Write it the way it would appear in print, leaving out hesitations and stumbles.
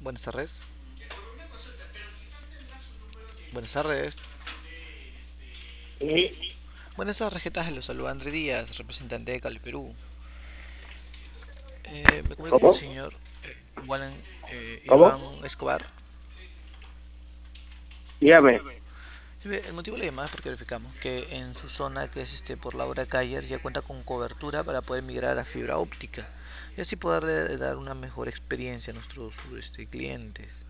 Buenas tardes. Buenas tardes. Sí, Buenas tardes, ¿qué tal? Los saluda André Díaz, representante de Cali, Perú. Me comunico con el ¿cómo? señor Iván, Iván ¿Cómo? Escobar. Dígame. Sí, el motivo de la llamada es porque verificamos que en su zona, que es por Laura Cayer, ya cuenta con cobertura para poder migrar a fibra óptica y así poder dar una mejor experiencia a nuestros clientes.